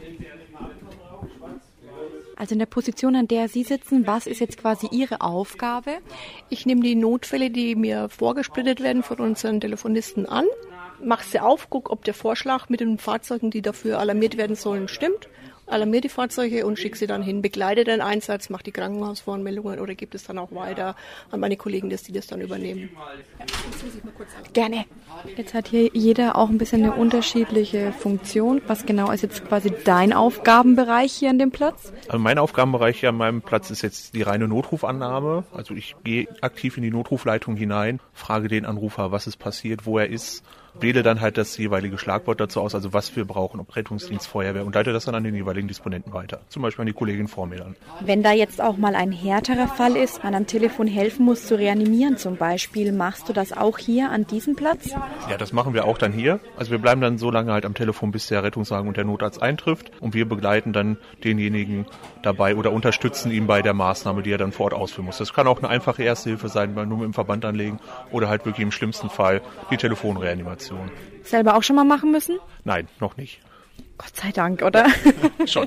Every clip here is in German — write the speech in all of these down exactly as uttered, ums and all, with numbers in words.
Also in der Position, an der Sie sitzen, was ist jetzt quasi Ihre Aufgabe? Ich nehme die Notfälle, die mir vorgesplittet werden von unseren Telefonisten an, mache sie auf, gucke, ob der Vorschlag mit den Fahrzeugen, die dafür alarmiert werden sollen, stimmt. Alarmiere die Fahrzeuge und schicke sie dann hin, begleite den Einsatz, mache die Krankenhausvoranmeldungen oder gebe es dann auch weiter an meine Kollegen, dass die das dann übernehmen. Gerne. Jetzt hat hier jeder auch ein bisschen eine unterschiedliche Funktion. Was genau ist jetzt quasi dein Aufgabenbereich hier an dem Platz? Also mein Aufgabenbereich hier an meinem Platz ist jetzt die reine Notrufannahme. Also ich gehe aktiv in die Notrufleitung hinein, frage den Anrufer, was ist passiert, wo er ist, wähle dann halt das jeweilige Schlagwort dazu aus, also was wir brauchen, ob Rettungsdienst, Feuerwehr, und leite das dann an den jeweiligen Disponenten weiter. Zum Beispiel an die Kollegin vor mir dann. Wenn da jetzt auch mal ein härterer Fall ist, man am Telefon helfen muss zu reanimieren zum Beispiel, machst du das auch hier an diesem Platz? Ja, das machen wir auch dann hier. Also wir bleiben dann so lange halt am Telefon, bis der Rettungswagen und der Notarzt eintrifft, und wir begleiten dann denjenigen dabei oder unterstützen ihn bei der Maßnahme, die er dann vor Ort ausführen muss. Das kann auch eine einfache Ersthilfe sein, nur mit dem Verband anlegen, oder halt wirklich im schlimmsten Fall die Telefonreanimation. Selber auch schon mal machen müssen? Nein, noch nicht. Gott sei Dank, oder? Schon.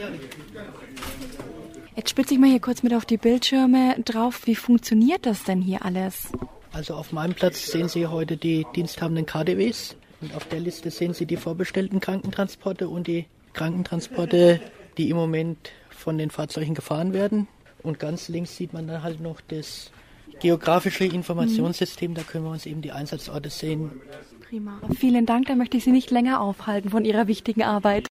Jetzt spitze ich mal hier kurz mit auf die Bildschirme drauf. Wie funktioniert das denn hier alles? Also auf meinem Platz sehen Sie heute die diensthabenden K D Ws. Und auf der Liste sehen Sie die vorbestellten Krankentransporte und die Krankentransporte, die im Moment von den Fahrzeugen gefahren werden. Und ganz links sieht man dann halt noch das geografische Informationssystem. Da können wir uns eben die Einsatzorte sehen. Prima. Vielen Dank, da möchte ich Sie nicht länger aufhalten von Ihrer wichtigen Arbeit.